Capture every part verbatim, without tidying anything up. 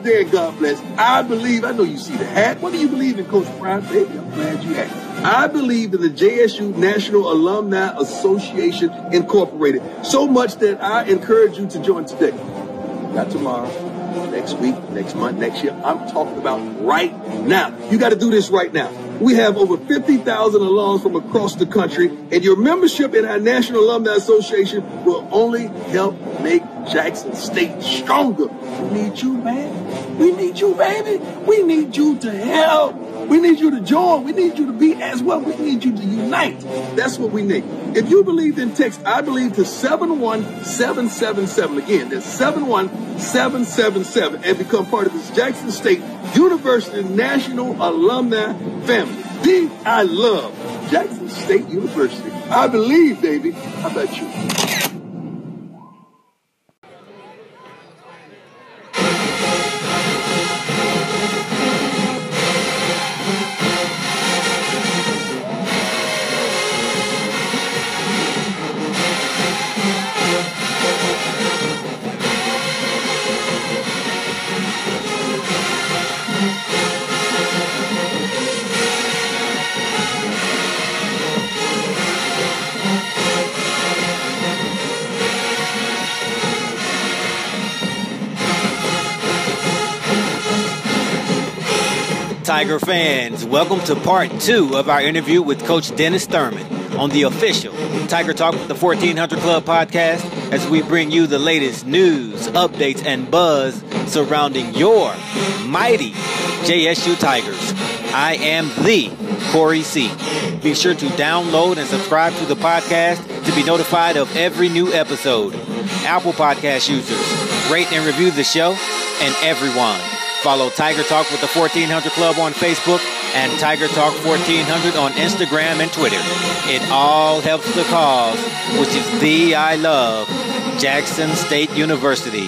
birthday and God bless. I believe, I know you see the hat. What do you believe in, Coach Prime? Baby, I'm glad you asked. I believe in the J S U National Alumni Association Incorporated. So much that I encourage you to join today. Not tomorrow, next week, next month, next year. I'm talking about right now. You got to do this right now. We have over fifty thousand alums from across the country, and your membership in our National Alumni Association will only help make Jackson State stronger. We need you, man. We need you, baby. We need you to help. We need you to join. We need you to be as well. We need you to unite. That's what we need. If you believe, in text I believe to seven one seven seven seven. Again, that's seven one seven seven seven, and become part of this Jackson State University National Alumni family. D, I love Jackson State University. I believe, baby. How about you? Tiger fans, welcome to part two of our interview with Coach Dennis Thurman on the official Tiger Talk with the fourteen hundred Club podcast, as we bring you the latest news, updates, and buzz surrounding your mighty J S U Tigers. I am the Corey C. Be sure to download and subscribe to the podcast to be notified of every new episode. Apple Podcast users, rate and review the show, and everyone. Follow Tiger Talk with the fourteen hundred Club on Facebook and Tiger Talk fourteen hundred on Instagram and Twitter. It all helps the cause, which is the I love Jackson State University.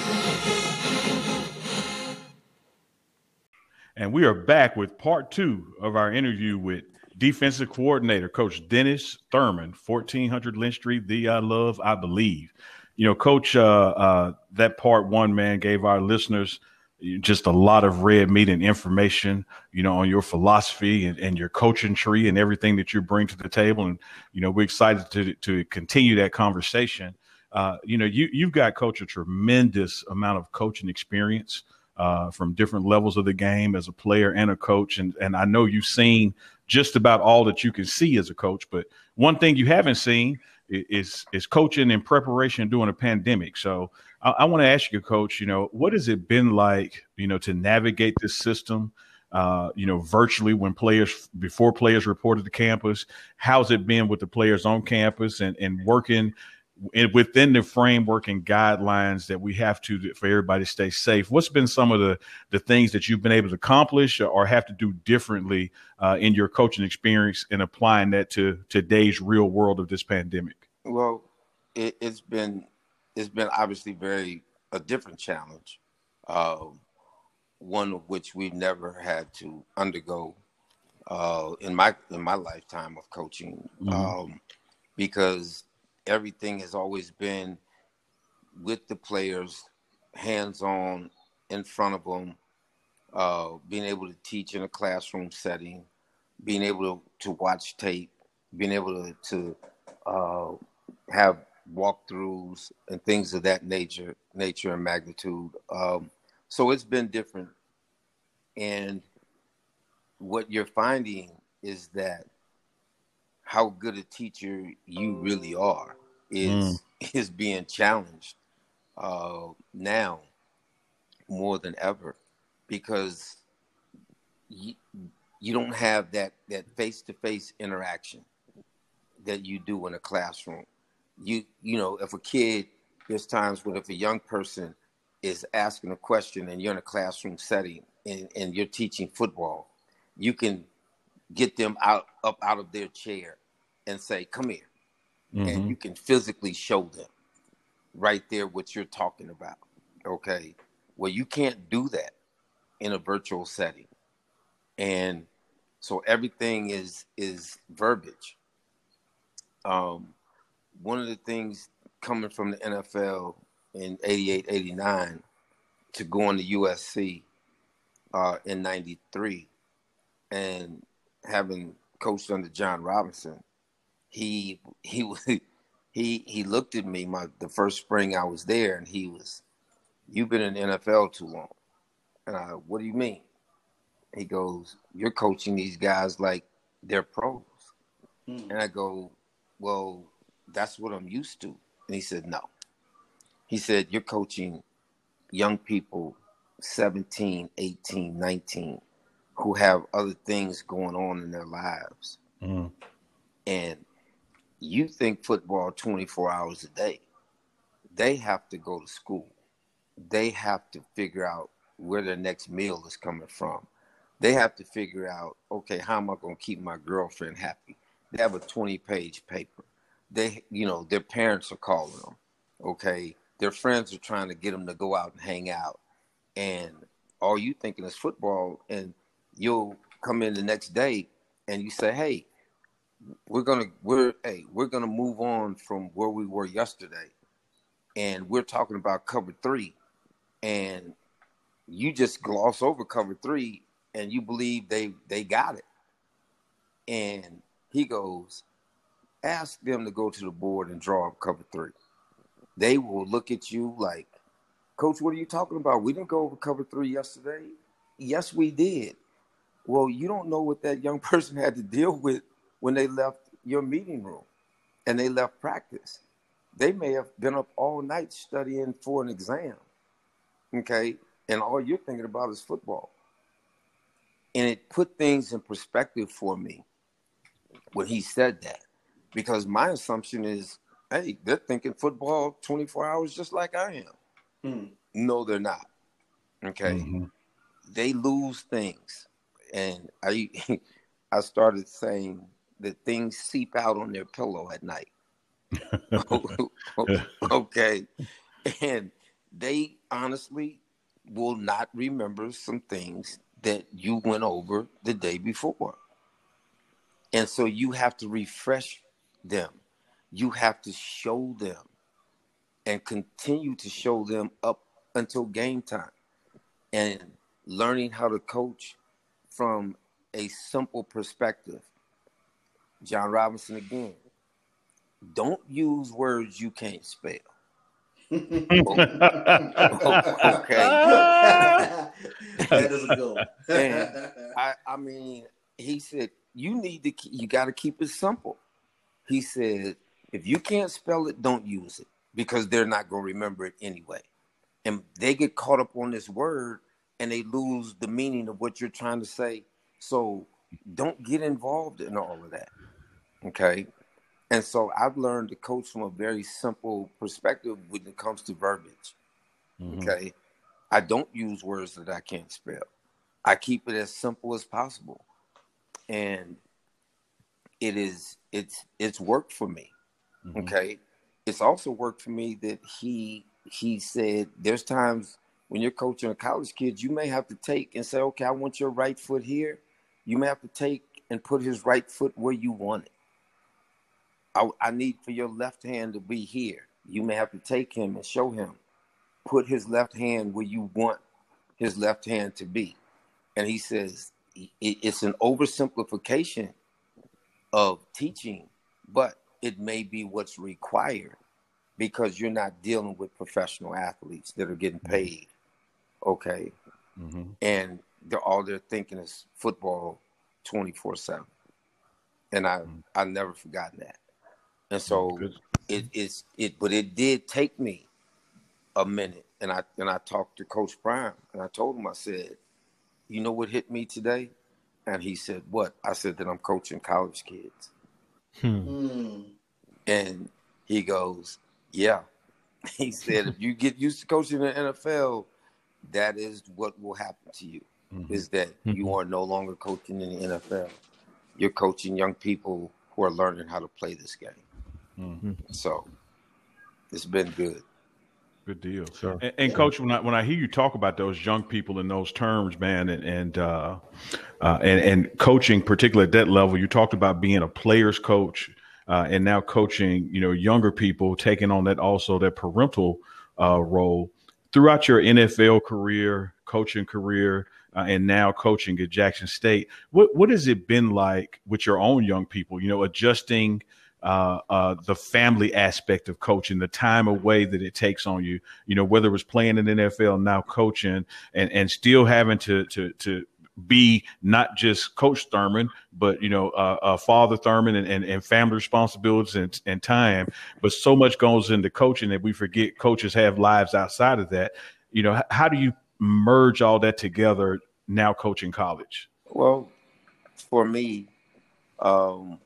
And we are back with part two of our interview with defensive coordinator, Coach Dennis Thurman, fourteen hundred Lynch Street, the I love, I believe. You know, Coach, uh, uh, that part one, man, gave our listeners just a lot of red meat and information, you know, on your philosophy and, and your coaching tree and everything that you bring to the table. And, you know, we're excited to to continue that conversation. Uh, you know, you, you've got, Coach, a tremendous amount of coaching experience uh, from different levels of the game as a player and a coach. And, and I know you've seen just about all that you can see as a coach. But one thing you haven't seen is, is coaching in preparation during a pandemic. So I, I want to ask you, Coach, you know, what has it been like, you know, to navigate this system, uh, you know, virtually when players, before players reported to campus? How's it been with the players on campus and, and working in, within the framework and guidelines that we have to for everybody to stay safe? What's been some of the, the things that you've been able to accomplish or have to do differently uh, in your coaching experience and applying that to today's real world of this pandemic? Well, it, it's been it's been obviously very a different challenge, uh, one of which we've never had to undergo uh, in my in my lifetime of coaching, mm-hmm. um, because everything has always been with the players, hands-on, in front of them, uh, being able to teach in a classroom setting, being able to, to watch tape, being able to, to uh, have walkthroughs and things of that nature, nature and magnitude. Um, so it's been different. And what you're finding is that how good a teacher you really are is mm. is being challenged uh, now more than ever, because you, you don't have that that face-to-face interaction that you do in a classroom. You you know, if a kid, there's times when if a young person is asking a question and you're in a classroom setting and, and you're teaching football, you can get them out up out of their chair and say, come here. Mm-hmm. And you can physically show them right there what you're talking about. Okay. Well, you can't do that in a virtual setting. And so everything is is verbiage. Um, one of the things coming from the N F L in eighty-eight, eighty-nine to going to U S C uh, in ninety-three, and having coached under John Robinson, he he he he looked at me my the first spring I was there, and he was, "You've been in the N F L too long." And I, "What do you mean?" He goes, "You're coaching these guys like they're pros." Mm. And I go, "Well, that's what I'm used to." And he said, "No." He said, "You're coaching young people, seventeen, eighteen, nineteen, who have other things going on in their lives. Mm. And you think football twenty-four hours a day. They have to go to school. They have to figure out where their next meal is coming from. They have to figure out, okay, how am I going to keep my girlfriend happy?" They have a twenty-page paper. They, you know, their parents are calling them, okay? Their friends are trying to get them to go out and hang out. And all you thinking is football, and you'll come in the next day and you say, "Hey, we're gonna we're hey we're gonna move on from where we were yesterday, and we're talking about cover three," and you just gloss over cover three and you believe they they got it. And he goes, "Ask them to go to the board and draw up cover three." They will look at you like, "Coach, what are you talking about? We didn't go over cover three yesterday." "Yes, we did." "Well, you don't know what that young person had to deal with when they left your meeting room and they left practice. They may have been up all night studying for an exam, okay? And all you're thinking about is football." And it put things in perspective for me when he said that, because my assumption is, hey, they're thinking football twenty-four hours just like I am. Hmm. No, they're not. Okay. Mm-hmm. They lose things. And I I started saying that things seep out on their pillow at night. Okay. And they honestly will not remember some things that you went over the day before. And so you have to refresh them. You have to show them and continue to show them up until game time. And learning how to coach from a simple perspective. John Robinson again. Don't use words you can't spell. Okay. That is a good one. And I, I mean, he said, you need to, you got to keep it simple. He said, if you can't spell it, don't use it, because they're not going to remember it anyway. And they get caught up on this word and they lose the meaning of what you're trying to say. So don't get involved in all of that. Okay. And so I've learned to coach from a very simple perspective when it comes to verbiage. Mm-hmm. Okay. I don't use words that I can't spell. I keep it as simple as possible. And it is, it's, it's worked for me. Mm-hmm. Okay. It's also worked for me that he, he said, there's times when you're coaching a college kid, you may have to take and say, okay, I want your right foot here. You may have to take and put his right foot where you want it. I, I need for your left hand to be here. You may have to take him and show him, put his left hand where you want his left hand to be. And he says it, it's an oversimplification of teaching, but it may be what's required because you're not dealing with professional athletes that are getting paid. Okay. Mm-hmm. And they're all they're thinking is football twenty-four seven. And I, mm-hmm. I've never forgotten that. And so it is it, but it did take me a minute. And I and I talked to Coach Prime and I told him, I said, you know what hit me today? And he said, what? I said that I'm coaching college kids. Hmm. And he goes, yeah. He said, if you get used to coaching in the N F L, that is what will happen to you, mm-hmm. is that mm-hmm. you are no longer coaching in the N F L. You're coaching young people who are learning how to play this game. Mm-hmm. So it's been good. Good deal. Sure. And, and Coach, when I when I hear you talk about those young people in those terms, man, and and uh, uh, and, and coaching, particularly at that level, you talked about being a player's coach, uh, and now coaching, you know, younger people, taking on that also that parental uh, role throughout your N F L career, coaching career. uh, and now coaching at Jackson State. What what has it been like with your own young people, you know, adjusting uh, uh, the family aspect of coaching, the time away that it takes on you, you know, whether it was playing in the N F L, now coaching, and, and still having to, to, to be not just Coach Thurman, but, you know, uh, uh, Father Thurman and, and, and family responsibilities and, and time. But so much goes into coaching that we forget coaches have lives outside of that. You know, how do you merge all that together now coaching college? Well, for me, um,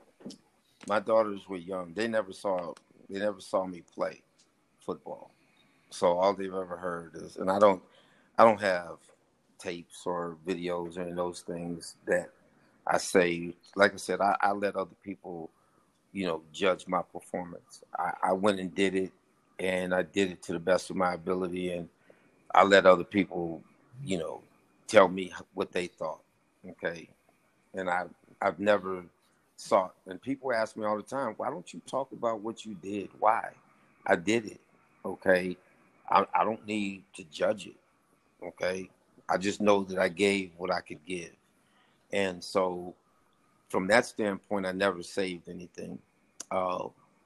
my daughters were young. They never saw they never saw me play football. So all they've ever heard is, and I don't I don't have tapes or videos or any of those things that I say. Like I said, I, I let other people, you know, judge my performance. I, I went and did it, and I did it to the best of my ability, and I let other people, you know, tell me what they thought. Okay, and I I've never sought. And people ask me all the time, why don't you talk about what you did? Why? I did it. Okay, I, I don't need to judge it. Okay, I just know that I gave what I could give. And so from that standpoint, I never saved anything. Uh,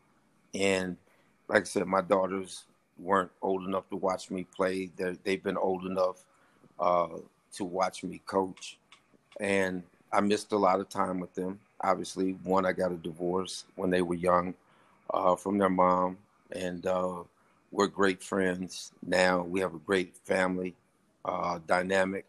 and like I said, my daughters weren't old enough to watch me play. They're, they've been old enough uh, to watch me coach. And I missed a lot of time with them. Obviously, one, I got a divorce when they were young uh, from their mom. And uh, we're great friends now. We have a great family uh, dynamic.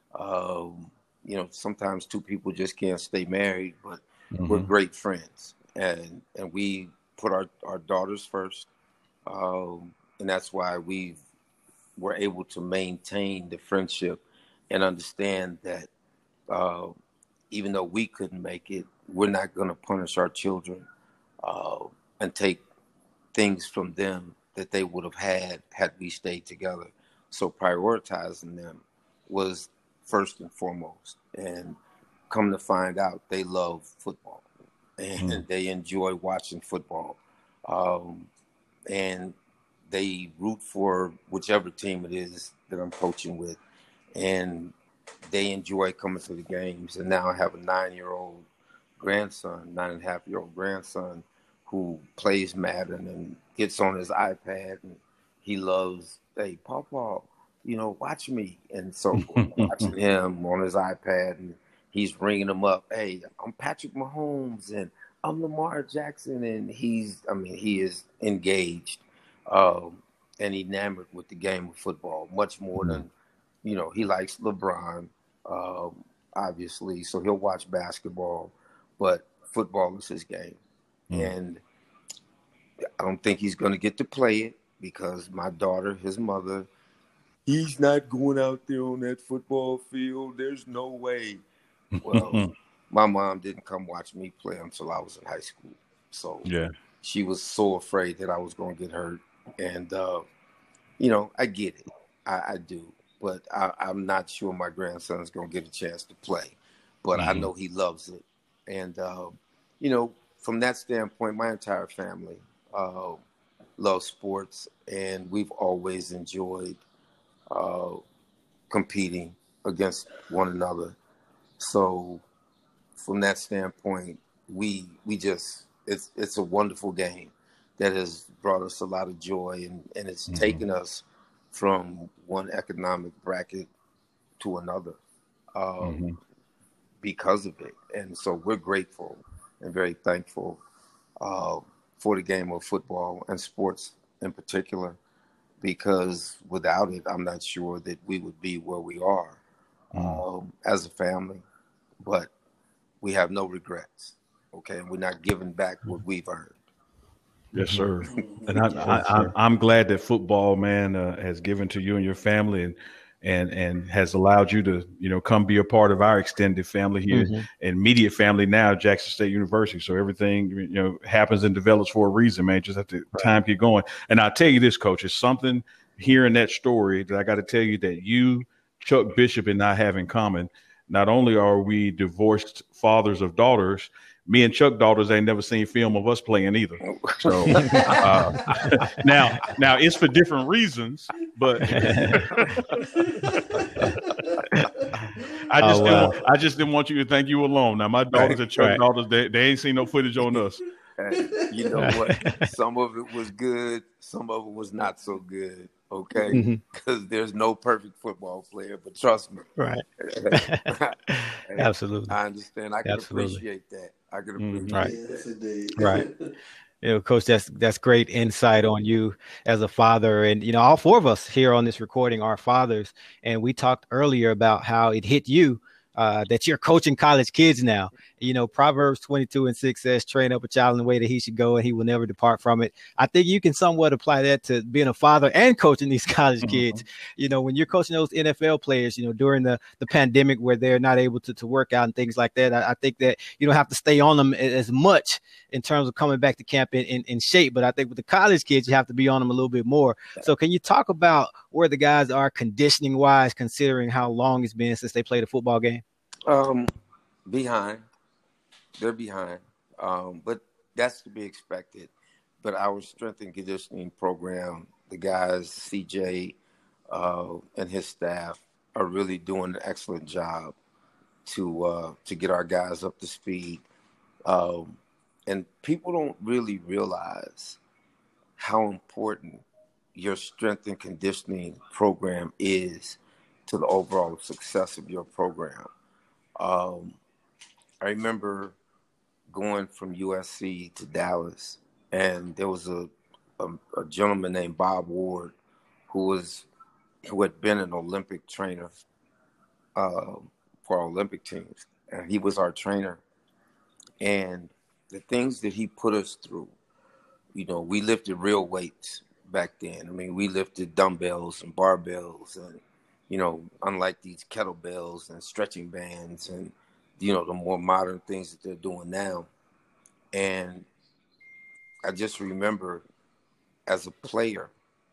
Um, you know, sometimes two people just can't stay married, but mm-hmm. we're great friends. And and we put our, our daughters first. Um, and that's why we were able to maintain the friendship and understand that uh, even though we couldn't make it, we're not going to punish our children uh, and take things from them that they would have had had we stayed together. So prioritizing them was first and foremost. And come to find out, they love football and mm. they enjoy watching football. Um, and they root for whichever team it is that I'm coaching with. And they enjoy coming to the games. And now I have a nine-year-old grandson, nine and a half year old grandson who plays Madden and gets on his iPad, and he loves, hey, Pawpaw, you know, watch me. And so watching him on his iPad, and he's ringing him up, hey, I'm Patrick Mahomes and I'm Lamar Jackson. And he's, I mean, he is engaged um, and enamored with the game of football, much more mm-hmm. than, you know, he likes LeBron, um, obviously, so he'll watch basketball, but football is his game. Mm-hmm. And I don't think he's going to get to play it because my daughter, his mother, he's not going out there on that football field. There's no way. Well, my mom didn't come watch me play until I was in high school. So yeah, she was so afraid that I was going to get hurt. And, uh, you know, I get it. I, I do. But I, I'm not sure my grandson's going to get a chance to play. But mm-hmm. I know he loves it. And, uh, you know, from that standpoint, my entire family uh, loves sports. And we've always enjoyed uh, competing against one another. So from that standpoint, we we just, it's it's a wonderful game that has brought us a lot of joy. And, and it's mm-hmm. taken us from one economic bracket to another um, mm-hmm. because of it. And so we're grateful and very thankful uh, for the game of football and sports in particular, because without it, I'm not sure that we would be where we are mm-hmm. um, as a family. But we have no regrets, okay? We're not giving back what we've earned. Yes, sir. And I, I, I, I'm glad that football, man, uh, has given to you and your family, and and and has allowed you to, you know, come be a part of our extended family here, mm-hmm. immediate family now, Jackson State University. So everything, you know, happens and develops for a reason, man. Just have to right. time keep going. And I'll tell you this, Coach, it's something hearing that story that I got to tell you that you, Chuck Bishop, and I have in common. Not only are we divorced fathers of daughters, me and Chuck daughters ain't never seen film of us playing either. So uh, now, now it's for different reasons, but I just Oh, didn't wow. want, I just didn't want you to think you were alone. Now my daughters Right, are Chuck Right. daughters. They, they ain't seen no footage on us. hey, you know what? Some of it was good, some of it was not so good. Okay, Mhm. because there's no perfect football player, but trust me, Right. hey, Absolutely. I understand. I can Absolutely. appreciate that. I can Mhm. Right. appreciate Yes, that. indeed. Right. You know, Coach, that's that's great insight on you as a father. And, you know, all four of us here on this recording are fathers. And we talked earlier about how it hit you uh, that you're coaching college kids now. You know, Proverbs twenty-two and six says, train up a child in the way that he should go and he will never depart from it. I think you can somewhat apply that to being a father and coaching these college Mhm. kids. You know, when you're coaching those N F L players, you know, during the, the pandemic where they're not able to, to work out and things like that, I, I think that you don't have to stay on them as much in terms of coming back to camp in, in, in shape. But I think with the college kids, you have to be on them a little bit more. So can you talk about where the guys are conditioning wise, considering how long it's been since they played a football game? Um, behind, they're behind, um, but that's to be expected. But our strength and conditioning program, the guys, C J, uh, and his staff are really doing an excellent job to uh, to get our guys up to speed. Um, and people don't really realize how important your strength and conditioning program is to the overall success of your program. Um, I remember going from U S C to Dallas, and there was a, a, a gentleman named Bob Ward who was who had been an Olympic trainer uh, for our Olympic teams, and he was our trainer. And the things that he put us through, you know, we lifted real weights back then. I mean, we lifted dumbbells and barbells, and you know, unlike these kettlebells and stretching bands, and you know, the more modern things that they're doing now. And I just remember as a player,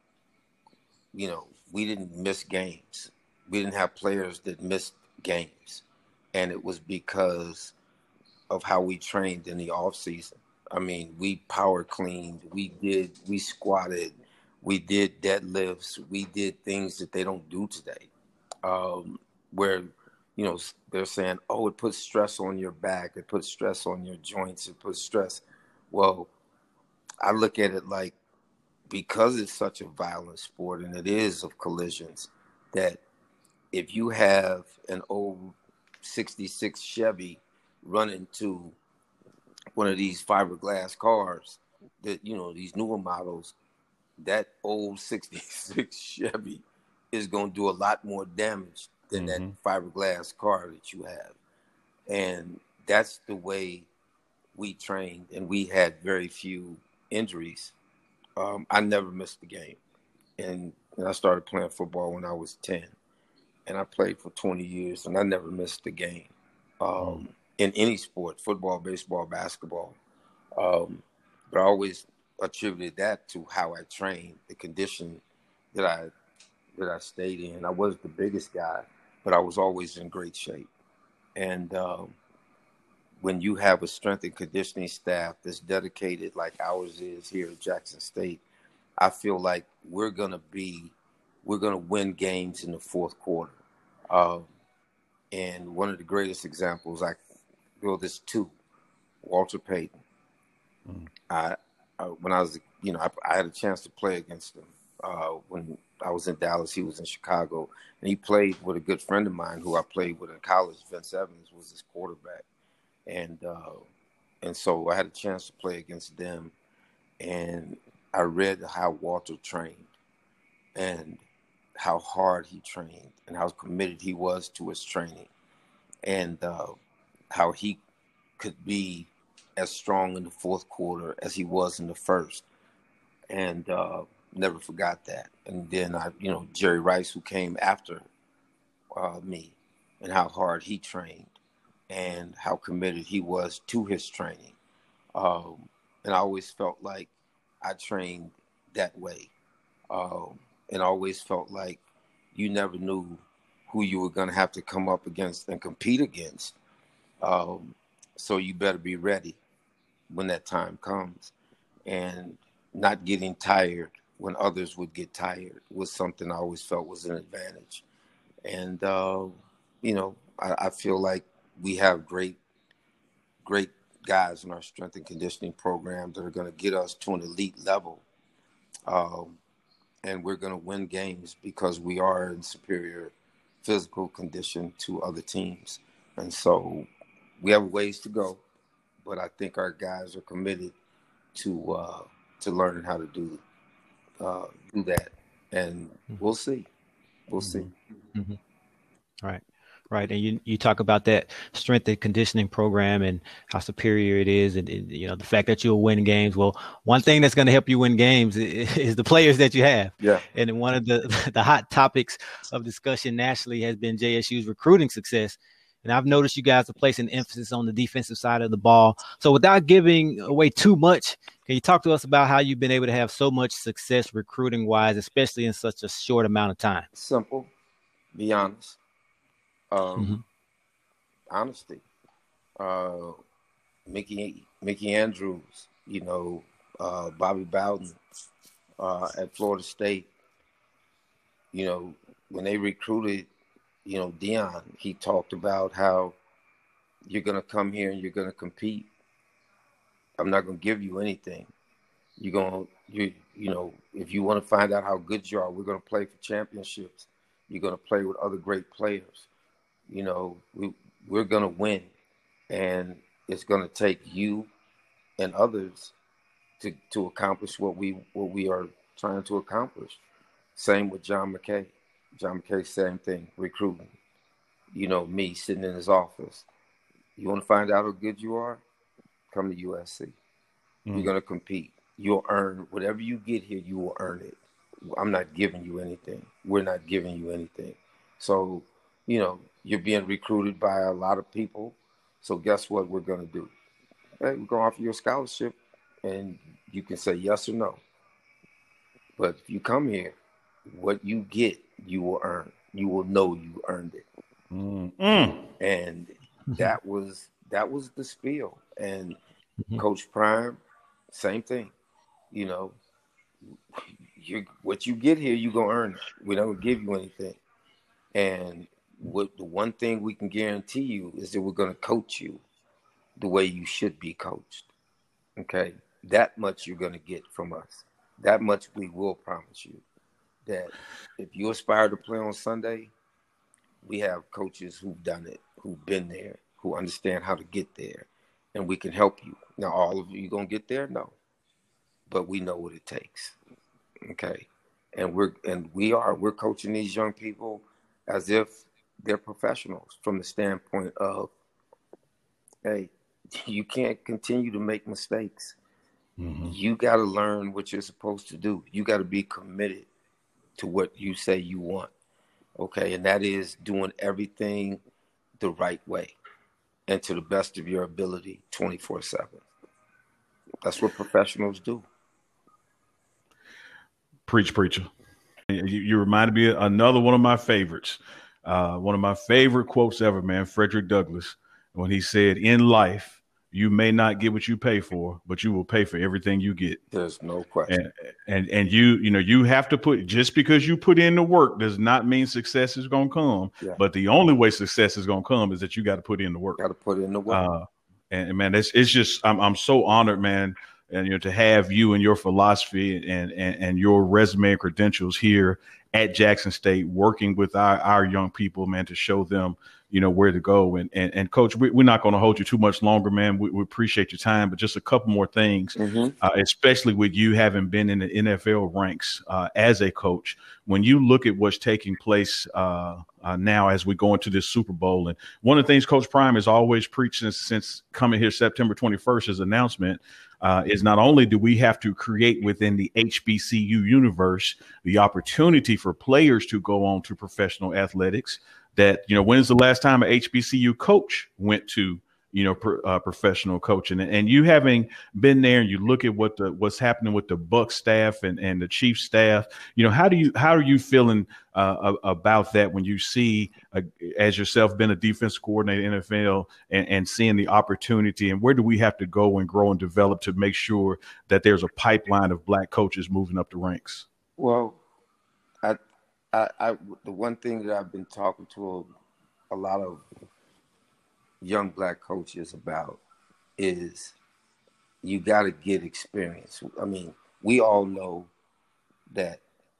you know, we didn't miss games. We didn't have players that missed games. And it was because of how we trained in the off season. I mean, we power cleaned, we did, we squatted, we did deadlifts, we did things that they don't do today. Um, where, you know, they're saying, oh, it puts stress on your back, it puts stress on your joints, it puts stress. Well, I look at it like, because it's such a violent sport and it is of collisions, that if you have an old sixty-six Chevy run into one of these fiberglass cars, that, you know, these newer models, that old sixty-six Chevy is going to do a lot more damage than Mhm. that fiberglass car that you have. And that's the way we trained, and we had very few injuries. Um, I never missed a game. And, and I started playing football when I was ten. And I played for twenty years, and I never missed a game um, Mm. in any sport, football, baseball, basketball. Um, but I always attributed that to how I trained, the condition that I that I stayed in. I wasn't the biggest guy, but I was always in great shape. And um, when you have a strength and conditioning staff that's dedicated like ours is here at Jackson State, I feel like we're gonna be, we're gonna win games in the fourth quarter. Um, and one of the greatest examples, I feel this too, Walter Payton. Mm. I, I when I was, you know, I, I had a chance to play against him uh, when I was in Dallas. He was in Chicago, and he played with a good friend of mine who I played with in college. Vince Evans was his quarterback, and uh, and so I had a chance to play against them. And I read how Walter trained and how hard he trained and how committed he was to his training, and uh, how he could be as strong in the fourth quarter as he was in the first. And uh, never forgot that. And then I, you know, Jerry Rice, who came after uh, me, and how hard he trained and how committed he was to his training. Um, and I always felt like I trained that way. Um, and I always felt like you never knew who you were going to have to come up against and compete against. Um, so you better be ready when that time comes. And not getting tired when others would get tired was something I always felt was an advantage. And uh, you know, I, I feel like we have great, great guys in our strength and conditioning program that are going to get us to an elite level. Um, and we're going to win games because we are in superior physical condition to other teams. And so we have ways to go, but I think our guys are committed to uh, to learning how to do uh, do that. And we'll see. We'll see. Mm-hmm. Right. Right. And you, you talk about that strength and conditioning program and how superior it is. And, and you know, the fact that you'll win games. Well, one thing that's going to help you win games is, is the players that you have. Yeah. And one of the, the hot topics of discussion nationally has been J S U's recruiting success. And I've noticed you guys are placing emphasis on the defensive side of the ball. So without giving away too much, can you talk to us about how you've been able to have so much success recruiting wise, especially in such a short amount of time? Simple. Be honest. Um, mm-hmm. Honesty. Uh, Mickey Mickey Andrews, you know, uh, Bobby Bowden uh, at Florida State. You know, when they recruited, you know, Deion, he talked about how you're going to come here and you're going to compete. I'm not going to give you anything. You're going to, you you know, if you want to find out how good you are, we're going to play for championships. You're going to play with other great players. You know, we, we're going to win. And it's going to take you and others to to accomplish what we what we are trying to accomplish. Same with John McKay. John McKay, same thing, recruiting. You know, me sitting in his office. You want to find out how good you are? Come to U S C. Mm. You're going to compete. You'll earn whatever you get here, you will earn it. I'm not giving you anything. We're not giving you anything. So, you know, you're being recruited by a lot of people. So guess what we're going to do? Hey, we're going to offer you a scholarship, and you can say yes or no. But if you come here, what you get, you will earn. You will know you earned it. Mm-hmm. And that was that was the spiel. And mm-hmm. Coach Prime, same thing. You know, you what you get here, you're going to earn it. We don't give you anything. And what the one thing we can guarantee you is that we're going to coach you the way you should be coached. Okay? That much you're going to get from us. That much we will promise you. That if you aspire to play on Sunday, we have coaches who've done it, who've been there, who understand how to get there, and we can help you. Now, all of you going to get there? No. But we know what it takes. Okay? And we're and we are. We're coaching these young people as if they're professionals from the standpoint of, hey, you can't continue to make mistakes. Mm-hmm. You got to learn what you're supposed to do. You got to be committed to what you say you want. Okay. And that is doing everything the right way and to the best of your ability twenty-four seven. That's what professionals do. Preach, preacher. You, you reminded me of another one of my favorites. Uh, one of my favorite quotes ever, man, Frederick Douglass, when he said, in life, you may not get what you pay for, but you will pay for everything you get. There's no question. And, and and you, you know, you have to put, just because you put in the work does not mean success is going to come. Yeah. But the only way success is going to come is that you got to put in the work. Got to put in the work. Uh, and, and man, it's it's just, I'm I'm so honored, man, and you know, to have you and your philosophy and and and your resume and credentials here at Jackson State, working with our, our young people, man, to show them, you know, where to go. And, and, and Coach, we, we're not going to hold you too much longer, man. We, we appreciate your time, but just a couple more things, mm-hmm. uh, especially with you having been in the N F L ranks uh, as a coach. When you look at what's taking place uh, uh, now as we go into this Super Bowl, and one of the things Coach Prime has always preached since, since coming here September twenty-first, his announcement, Uh, is not only do we have to create within the H B C U universe the opportunity for players to go on to professional athletics, that, you know, when's the last time an H B C U coach went to, you know, pro, uh, professional coaching? And, and you having been there and you look at what the what's happening with the Buck staff and, and the Chief staff, you know, how do you how are you feeling uh, about that when you see, uh, as yourself, been a defensive coordinator in the N F L and, and seeing the opportunity, and where do we have to go and grow and develop to make sure that there's a pipeline of black coaches moving up the ranks? Well, I, I, I the one thing that I've been talking to a, a lot of young black coaches about is you got to get experience. I mean, we all know that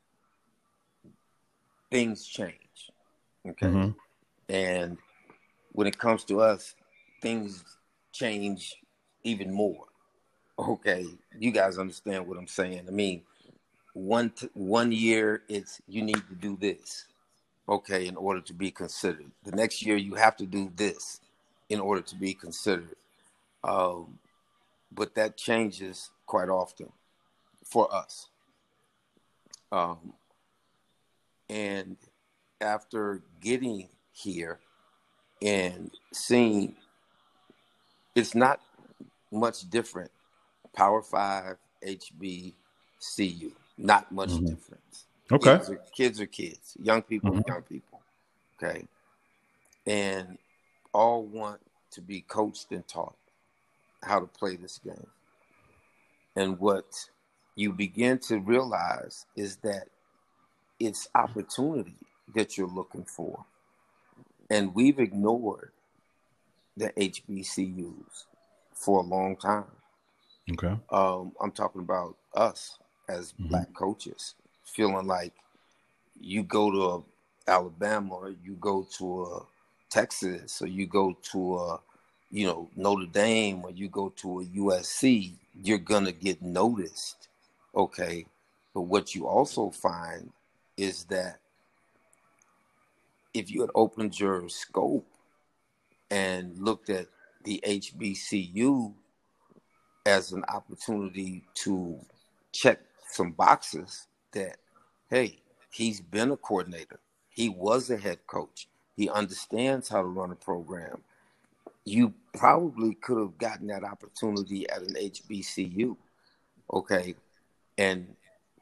things change, okay? Mm-hmm. And when it comes to us, things change even more, okay? You guys understand what I'm saying? I mean, one t- one year it's you need to do this, okay, in order to be considered. The next year you have to do this in order to be considered. Um, but that changes quite often for us. Um, and after getting here and seeing, it's not much different. Power Five, H B C U, not much mm-hmm. difference. Okay. Kids are, kids are kids. Young people mm-hmm. are young people. Okay. And all want to be coached and taught how to play this game. And what you begin to realize is that it's opportunity that you're looking for. And we've ignored the H B C Us for a long time. Okay. Um, I'm talking about us as mm-hmm. black coaches, feeling like you go to a Alabama or you go to a Texas or you go to a, you know, Notre Dame or you go to a U S C, you're going to get noticed. Okay. But what you also find is that if you had opened your scope and looked at the H B C U as an opportunity to check some boxes that, hey, he's been a coordinator. He was a head coach. He understands how to run a program. You probably could have gotten that opportunity at an H B C U, okay? And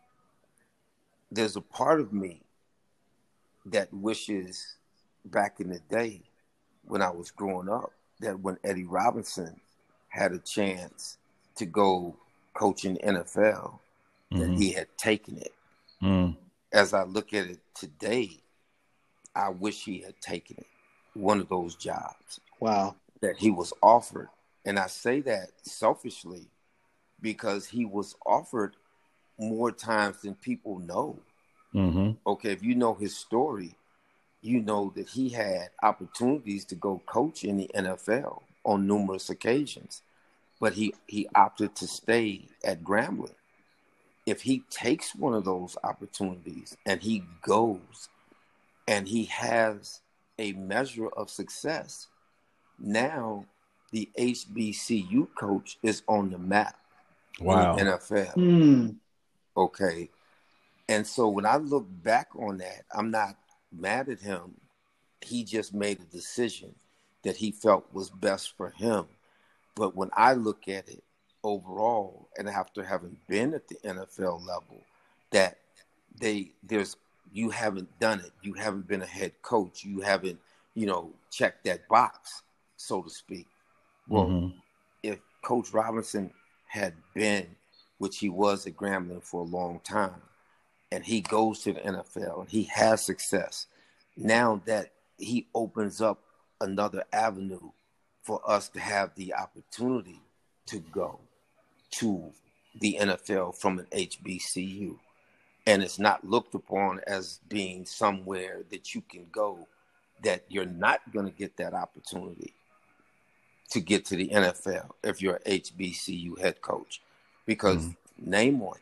there's a part of me that wishes back in the day when I was growing up that when Eddie Robinson had a chance to go coach in the N F L, mm-hmm. that he had taken it. Mm. As I look at it today, I wish he had taken it, one of those jobs. Wow. That he was offered. And I say that selfishly because he was offered more times than people know. Mm-hmm. Okay, if you know his story, you know that he had opportunities to go coach in the N F L on numerous occasions, but he, he opted to stay at Grambling. If he takes one of those opportunities and he goes and he has a measure of success, now the H B C U coach is on the map. Wow. In the N F L. Mm. Okay. And so when I look back on that, I'm not mad at him. He just made a decision that he felt was best for him. But when I look at it overall, and after having been at the N F L level, that they there's you haven't done it. You haven't been a head coach. You haven't, you know, checked that box, so to speak. Well, mm-hmm. if Coach Robinson had been, which he was at Grambling for a long time, and he goes to the N F L and he has success, now that he opens up another avenue for us to have the opportunity to go to the N F L from an H B C U. And it's not looked upon as being somewhere that you can go that you're not going to get that opportunity to get to the N F L if you're an H B C U head coach. Because mm-hmm. name one.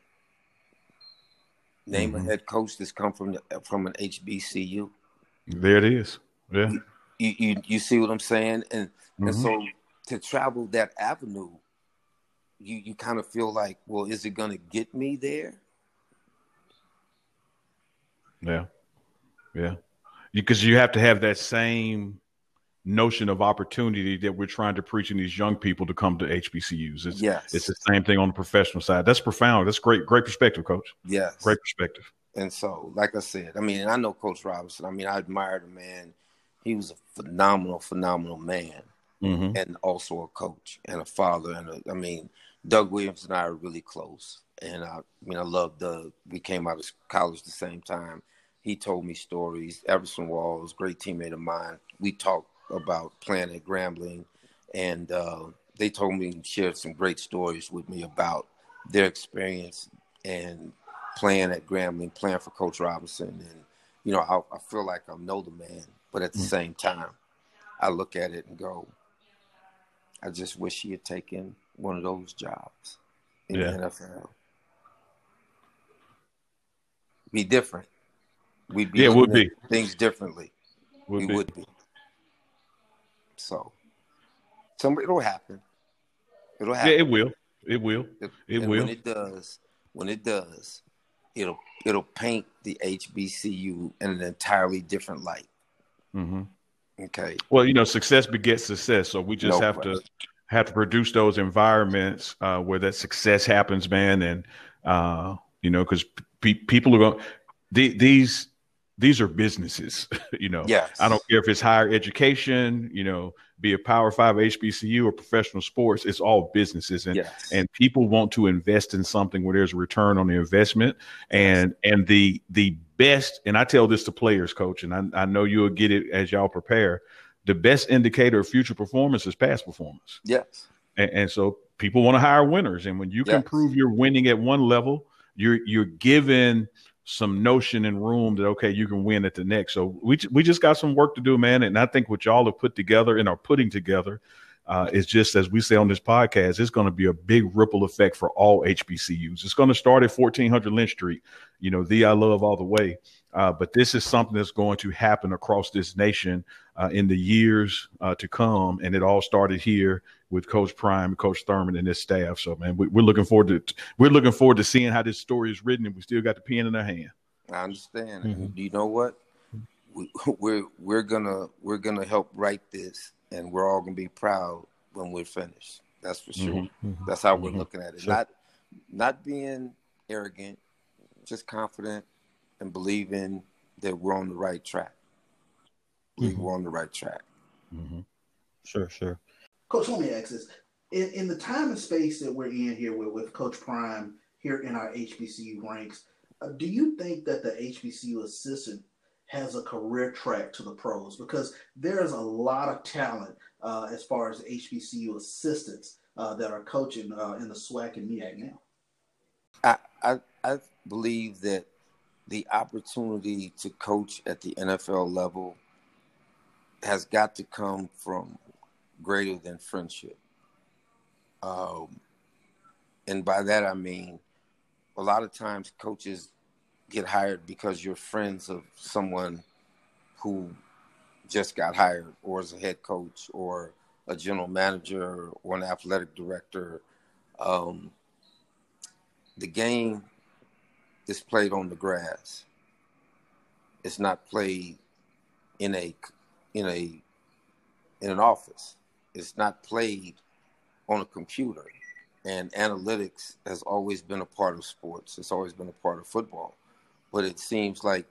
Name mm-hmm. a head coach that's come from the, from an H B C U. There it is. Yeah. You you, you see what I'm saying? And mm-hmm. and so to travel that avenue, you, you kind of feel like, well, is it going to get me there? Yeah. Yeah. Because you have to have that same notion of opportunity that we're trying to preach in these young people to come to H B C Us. It's, yes. it's the same thing on the professional side. That's profound. That's great. Great perspective, Coach. Yes. Great perspective. And so, like I said, I mean, I know Coach Robinson. I mean, I admired the man. He was a phenomenal, phenomenal man, mm-hmm. and also a coach and a father. And a, I mean, Doug Williams and I are really close. And I, I mean, I love Doug. We came out of college the same time. he told me stories. Everson Walls, great teammate of mine. We talked about playing at Grambling, and uh, they told me and shared some great stories with me about their experience and playing at Grambling, playing for Coach Robinson. And, you know, I, I feel like I know the man, but at the mm-hmm. same time, I look at it and go, I just wish he had taken one of those jobs in yeah. the N F L. Be different. We'd be yeah, looking would be. at things differently. Would we be. would be. So, some it'll happen. It'll happen. Yeah, it will. It will. It, it and will. When it does, when it does, it'll it'll paint the H B C U in an entirely different light. Mm-hmm. Okay. Well, you know, success begets success, so we just no have question. to have to produce those environments uh, where that success happens, man, and uh, you know, because pe- people are going. The, these these are businesses, you know. Yes. I don't care if it's higher education, you know, be it Power Five H B C U or professional sports. It's all businesses, and yes. and people want to invest in something where there's a return on the investment, and yes. and the the best. And I tell this to players, coach, and I, I know you'll get it as y'all prepare. The best indicator of future performance is past performance. Yes, and, and so people want to hire winners, and when you yes. can prove you're winning at one level, you're you're given some notion and room that, okay, you can win at the next. So we we just got some work to do, man. And I think what y'all have put together and are putting together uh, is just, as we say on this podcast, it's going to be a big ripple effect for all H B C Us. It's going to start at fourteen hundred Lynch Street, you know, the I love all the way. Uh, but this is something that's going to happen across this nation uh, in the years uh, to come. And it all started here with Coach Prime, Coach Thurman, and his staff. So, man, we, we're looking forward to we're looking forward to seeing how this story is written, and we still got the pen in our hand. I understand. Mm-hmm. And you know what? We, we're we're gonna we're gonna help write this, and we're all gonna be proud when we're finished. That's for sure. Mm-hmm. That's how we're mm-hmm. looking at it. Sure. Not not being arrogant, just confident, and believing that we're on the right track. Believe mm-hmm. we're on the right track. Mm-hmm. Sure, sure. Coach, let me ask this. In, in the time and space that we're in here with, with Coach Prime here in our H B C U ranks, uh, do you think that the H B C U assistant has a career track to the pros? Because there's a lot of talent uh, as far as H B C U assistants uh, that are coaching uh, in the SWAC and MEAC now. I, I I believe that the opportunity to coach at the N F L level has got to come from greater than friendship. Um, and by that, I mean, a lot of times coaches get hired because you're friends of someone who just got hired, or is a head coach, or a general manager, or an athletic director. Um, the game is played on the grass. It's not played in a in a in an office. It's not played on a computer. And analytics has always been a part of sports. It's always been a part of football. But it seems like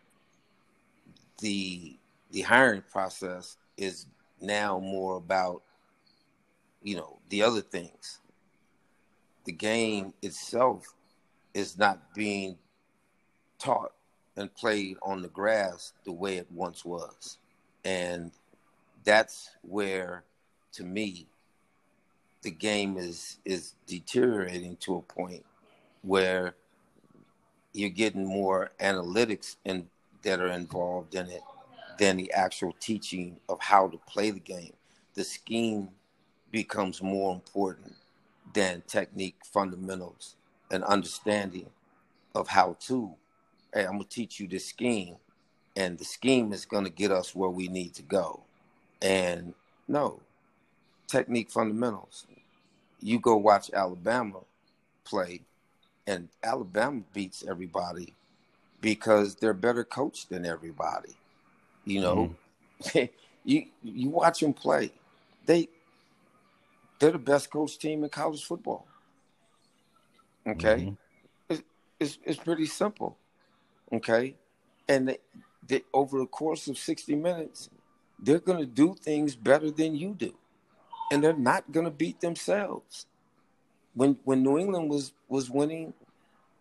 the the hiring process is now more about, you know, the other things. The game itself is not being taught and played on the grass the way it once was. And that's where, to me, the game is is deteriorating to a point where you're getting more analytics in, that are involved in it than the actual teaching of how to play the game. The scheme becomes more important than technique, fundamentals, and understanding of how to. Hey, I'm going to teach you this scheme, and the scheme is going to get us where we need to go. And no, technique, fundamentals. You go watch Alabama play, and Alabama beats everybody because they're better coached than everybody. You know, mm. you you watch them play. They they're the best coached team in college football. Okay, mm-hmm. it's, it's it's pretty simple. Okay, and they, they, over the course of sixty minutes, they're going to do things better than you do, and they're not going to beat themselves. When when New England was was winning,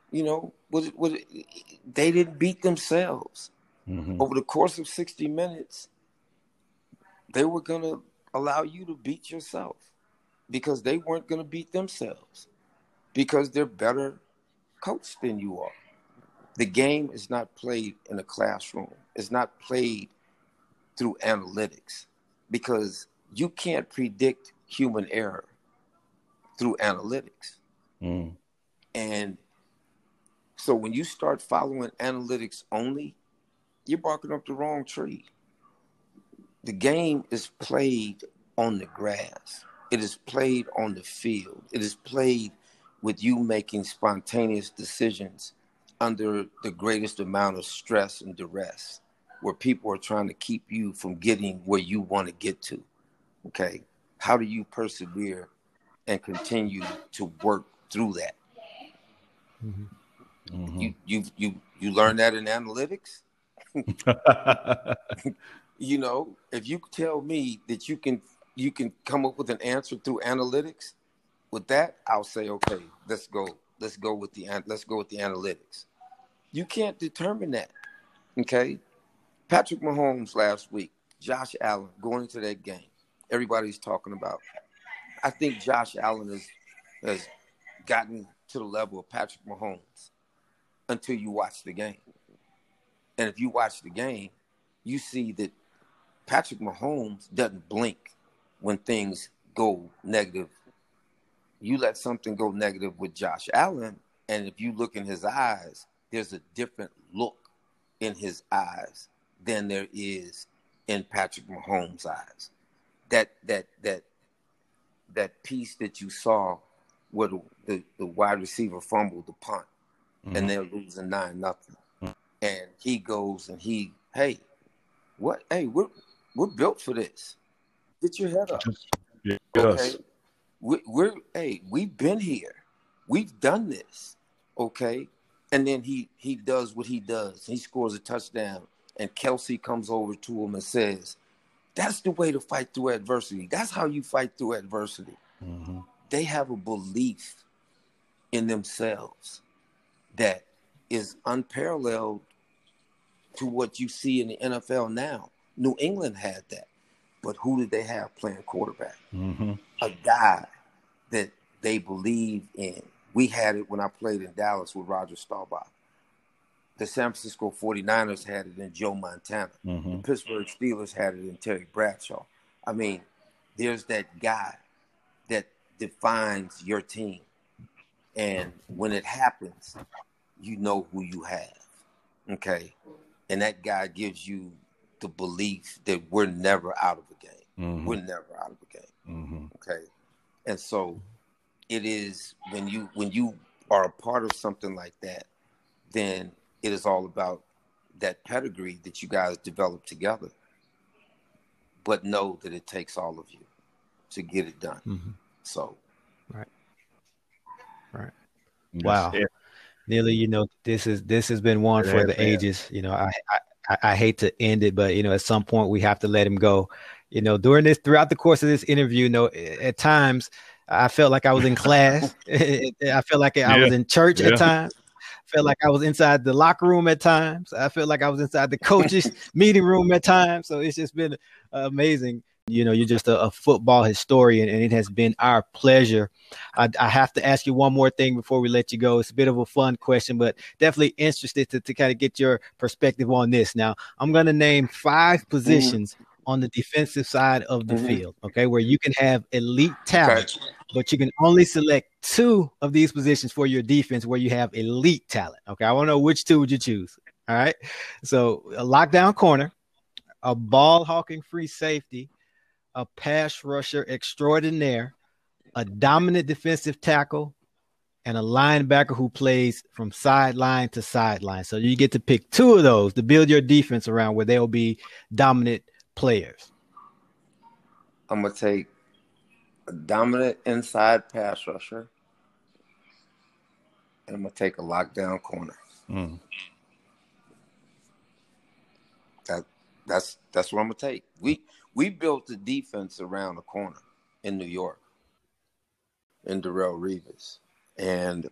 You know, was it, was it, they didn't beat themselves. Mm-hmm. Over the course of sixty minutes, they were going to allow you to beat yourself because they weren't going to beat themselves because they're better coached than you are. The game is not played in a classroom. It's not played through analytics because you can't predict human error through analytics. Mm. And so when you start following analytics only, you're barking up the wrong tree. The game is played on the grass. It is played on the field. It is played with you making spontaneous decisions under the greatest amount of stress and duress, where people are trying to keep you from getting where you want to get to. Okay? How do you persevere and continue to work through that? Mm-hmm. Mm-hmm. You you you you learn that in analytics. You know, if you tell me that you can you can come up with an answer through analytics, with that, I'll say, okay, let's go. Let's go with the let's go with the analytics. You can't determine that. Okay? Patrick Mahomes last week, Josh Allen going into that game. Everybody's talking about. I think Josh Allen has has gotten to the level of Patrick Mahomes until you watch the game. And if you watch the game, you see that Patrick Mahomes doesn't blink when things go negative. You let something go negative with Josh Allen, and if you look in his eyes, there's a different look in his eyes than there is in Patrick Mahomes' eyes. That that that that piece that you saw where the, the, the wide receiver fumbled the punt, mm-hmm. and they're losing nine nothing, mm-hmm. and he goes and he, hey, what? Hey, we're we're built for this. Get your head up. Yes. Okay, we, we're hey, we've been here, we've done this. Okay, and then he he does what he does. He scores a touchdown, and Kelsey comes over to him and says, "That's the way to fight through adversity. That's how you fight through adversity." Mm-hmm. They have a belief in themselves that is unparalleled to what you see in the N F L now. New England had that, but who did they have playing quarterback? Mm-hmm. A guy that they believe in. We had it when I played in Dallas with Roger Staubach. The San Francisco forty-niners had it in Joe Montana. Mm-hmm. The Pittsburgh Steelers had it in Terry Bradshaw. I mean, there's that guy that defines your team. And when it happens, you know who you have. Okay? And that guy gives you the belief that we're never out of the game. Mm-hmm. We're never out of the game. Mm-hmm. Okay? And so it is when you when you are a part of something like that, then it is all about that pedigree that you guys develop together. But know that it takes all of you to get it done. Mm-hmm. So, right, right. Wow, Neely, you know, this is this has been one for the ages. You know, I, I I hate to end it, but you know, at some point we have to let him go. You know, during this, throughout the course of this interview, you know, at times I felt like I was in class. I felt like I yeah. was in church yeah. at times. I felt like I was inside the locker room at times. I felt like I was inside the coaches' meeting room at times. So it's just been amazing. You know, you're just a, a football historian, and it has been our pleasure. I, I have to ask you one more thing before we let you go. It's a bit of a fun question, but definitely interested to, to kind of get your perspective on this. Now, I'm going to name five positions mm-hmm. on the defensive side of the mm-hmm. field, okay, where you can have elite talent, okay. but you can only select two of these positions for your defense where you have elite talent. Okay, I want to know which two would you choose. All right, so a lockdown corner, a ball hawking free safety, a pass rusher extraordinaire, a dominant defensive tackle, and a linebacker who plays from sideline to sideline. So you get to pick two of those to build your defense around where they'll be dominant players. I'm going to take a dominant inside pass rusher, and I'm going to take a lockdown corner. Mm. That that's that's what I'm going to take. We we built the defense around the corner in New York, in Darrelle Revis. And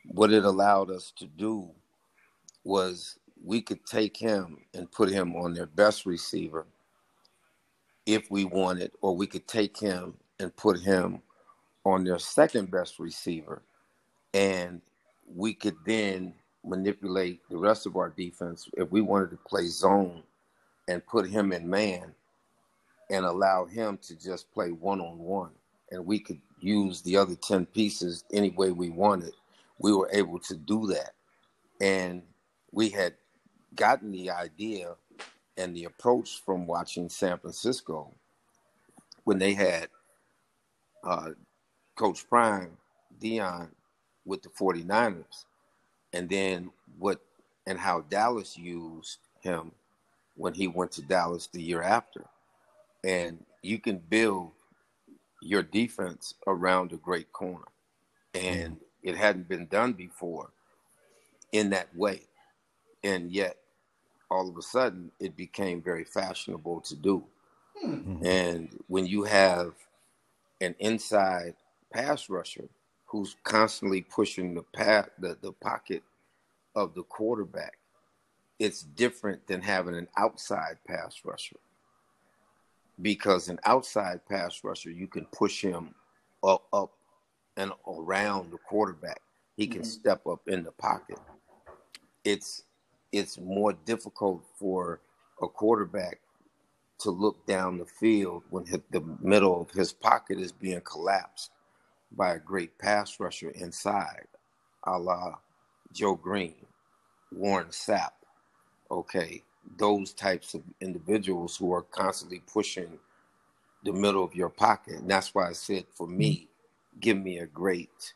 what it allowed us to do was we could take him and put him on their best receiver if we wanted, or we could take him and put him on their second best receiver. And we could then manipulate the rest of our defense if we wanted to play zone and put him in man and allow him to just play one-on-one. And we could use the other ten pieces any way we wanted. We were able to do that. And we had gotten the idea and the approach from watching San Francisco when they had uh, Coach Prime, Dion, with the forty-niners, and then what and how Dallas used him when he went to Dallas the year after. And you can build your defense around a great corner. And it hadn't been done before in that way. And yet, all of a sudden, it became very fashionable to do. Mm-hmm. And when you have an inside pass rusher who's constantly pushing the, path, the, the pocket of the quarterback, it's different than having an outside pass rusher. Because an outside pass rusher, you can push him up, up and around the quarterback. He can mm-hmm. step up in the pocket. It's it's more difficult for a quarterback to look down the field when the middle of his pocket is being collapsed by a great pass rusher inside, a la Joe Green, Warren Sapp, okay, those types of individuals who are constantly pushing the middle of your pocket. And that's why I said, for me, give me a great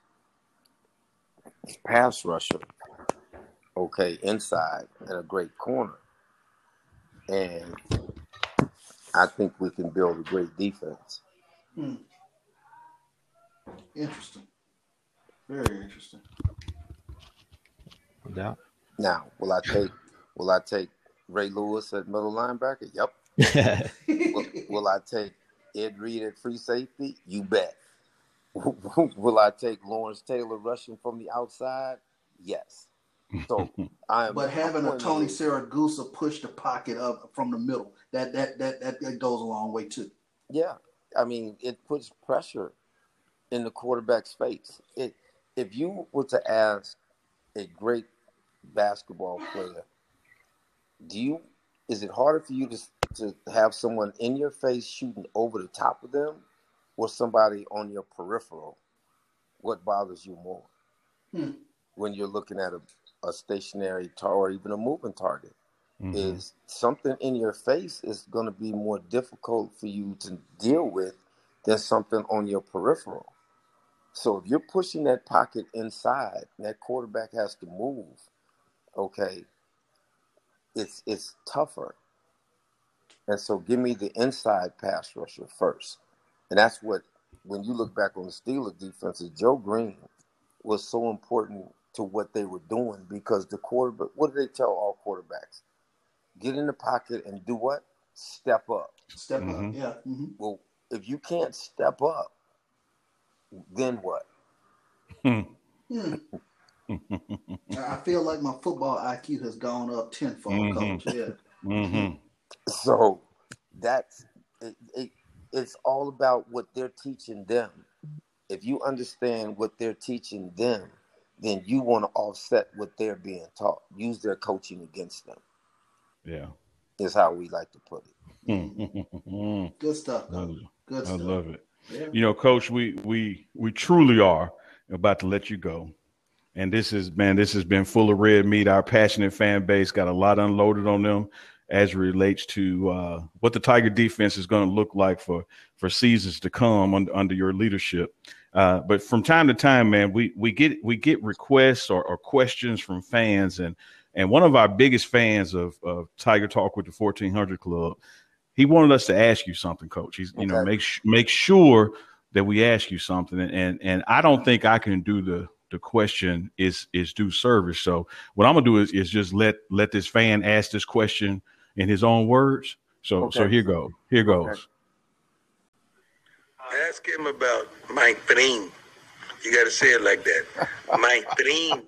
pass rusher, okay, inside, and a great corner. And I think we can build a great defense. Hmm. Interesting. Very interesting. No doubt. Now, will I take will I take Ray Lewis at middle linebacker? Yep. will, will I take Ed Reed at free safety? You bet. Will I take Lawrence Taylor rushing from the outside? Yes. So I'm But having a Tony Siragusa push the pocket up from the middle, that that that that, that goes a long way too. Yeah. I mean, it puts pressure in the quarterback's face. It if you were to ask a great basketball player, do you is it harder for you to to have someone in your face shooting over the top of them or somebody on your peripheral? What bothers you more hmm. when you're looking at a, a stationary tar or even a moving target? Mm-hmm. Is something in your face is going to be more difficult for you to deal with than something on your peripheral. So if you're pushing that pocket inside, and that quarterback has to move, okay, it's it's tougher. And so give me the inside pass rusher first. And that's what, when you look back on the Steelers defenses, Joe Green was so important to what they were doing because the quarterback, what do they tell all quarterbacks? Get in the pocket and do what? Step up. Step mm-hmm. up, yeah. Mm-hmm. Well, if you can't step up, then what? Hmm. I feel like my football I Q has gone up tenfold, mm-hmm. Coach. Yeah. Mm-hmm. So that's it, it, it's all about what they're teaching them. If you understand what they're teaching them, then you want to offset what they're being taught. Use their coaching against them. Yeah. Is how we like to put it. Mm-hmm. Good stuff, Coach. Good I stuff. love it. Yeah. You know, Coach, we we we truly are about to let you go. And this is, man, this has been full of red meat. Our passionate fan base got a lot unloaded on them as it relates to uh, what the Tiger defense is going to look like for, for seasons to come under, under your leadership. Uh, but from time to time, man, we we get we get requests or, or questions from fans. And and one of our biggest fans of, of Tiger Talk with the fourteen hundred Club, he wanted us to ask you something, Coach. He's, you okay. know, make make sure that we ask you something. And and I don't think I can do the the question is is due service. So what I'm gonna do is is just let let this fan ask this question in his own words. So okay. so here goes. Here goes. Okay. Ask him about Mike Breen. You got to say it like that. My dream.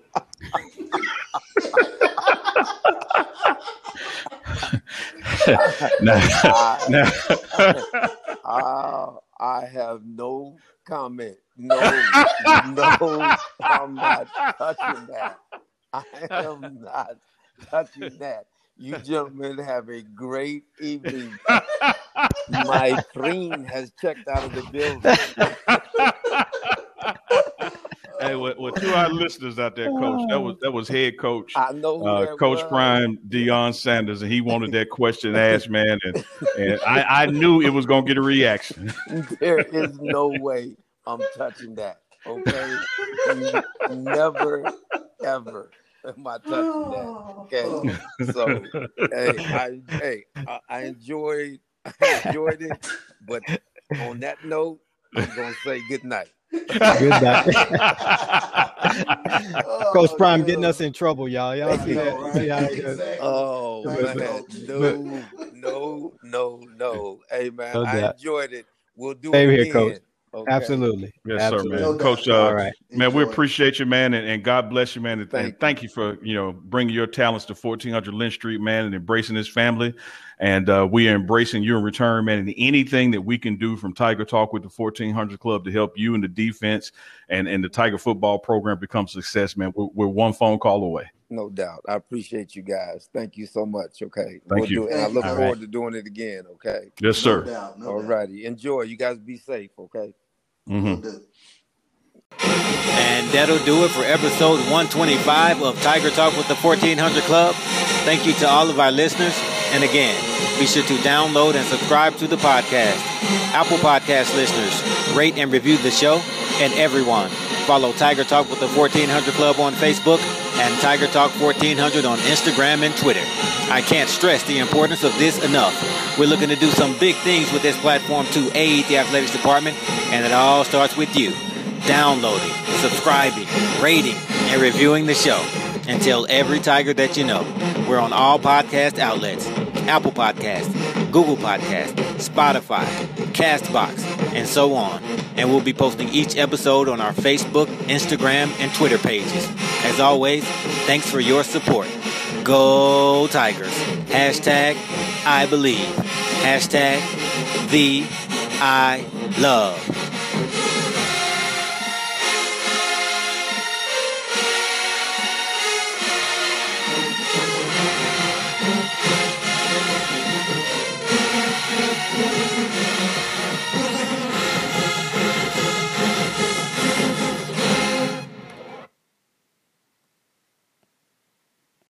I, I, I, I have no comment. No, no, I'm not touching that. I am not touching that. You gentlemen have a great evening. My friend has checked out of the building. Hey, well, well, to our listeners out there, Coach, that was that was head coach, I know who uh, that Coach was. Prime, Deion Sanders, and he wanted that question asked, man, and, and I, I knew it was gonna get a reaction. There is no way I'm touching that. Okay, never, ever am I touching that. Okay, so hey, I hey, I, I enjoyed, I enjoyed it, but on that note, I'm gonna say good night. Good night. Coach Prime getting us in trouble, y'all. Y'all see that? Right? See how it goes? Exactly. Oh But- man, no, no, no, no. Hey man, No I doubt. enjoyed it. We'll do Same it here, again. Coach. Okay. Absolutely. Yes, Absolutely. sir, No man. doubt. Coach, uh, All right. man, we Enjoy. appreciate you, man, and, and God bless you, man. And Thank and thank you for, you know, bringing your talents to fourteen hundred Lynch Street, man, and embracing this family. And uh, we are embracing you in return, man. And anything that we can do from Tiger Talk with the fourteen hundred Club to help you in the defense and, and the Tiger football program become a success, man, we're, we're one phone call away. No doubt. I appreciate you guys. Thank you so much. Okay. Thank we'll you. Do it. And I Thank look you. All forward right. to doing it again. Okay. Yes, sir. No doubt. No All doubt. righty. Enjoy. You guys be safe. Okay. Mhm. Will do. And that'll do it for episode one twenty-five of Tiger Talk with the fourteen hundred Club. Thank you to all of our listeners. And again, be sure to download and subscribe to the podcast. Apple Podcast listeners, rate and review the show. And everyone, follow Tiger Talk with the fourteen hundred Club on Facebook and Tiger Talk fourteen hundred on Instagram and Twitter. I can't stress the importance of this enough. We're looking to do some big things with this platform to aid the athletics department, and it all starts with you. Downloading, subscribing, rating, and reviewing the show. And tell every Tiger that you know. We're on all podcast outlets. Apple Podcasts, Google Podcasts, Spotify, CastBox, and so on. And we'll be posting each episode on our Facebook, Instagram, and Twitter pages. As always, thanks for your support. Go Tigers. Hashtag I believe. Hashtag the I love.